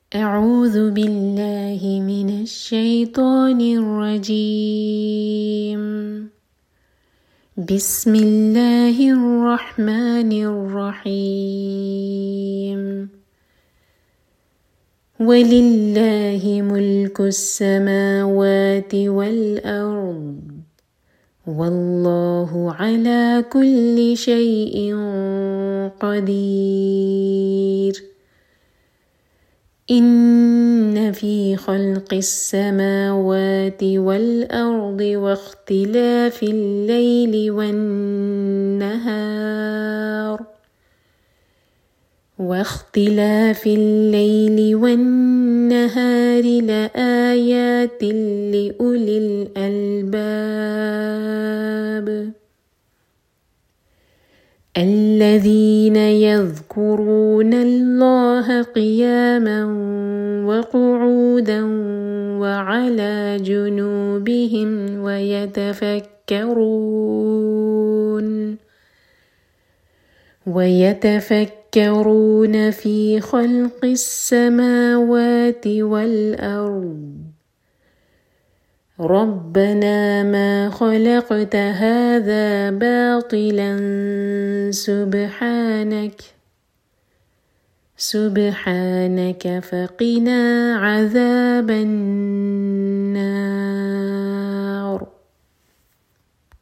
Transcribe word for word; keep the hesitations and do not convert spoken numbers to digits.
أعوذ بالله من الشيطان الرجيم. بسم الله الرحمن الرحيم. ولله ملك السماوات والأرض والله على كل شيء قدير. إن في خلق السماوات والأرض واختلاف الليل والنهار واختلاف الليل والنهار لآيات لأولي الألباب الذين يذكرون الله قياما وقعودا وعلى جنوبهم ويتفكرون ويتفكرون في خلق السماوات والأرض ربنا ما خلقت هذا باطلا سبحانك سبحانك فقنا عذاب النار.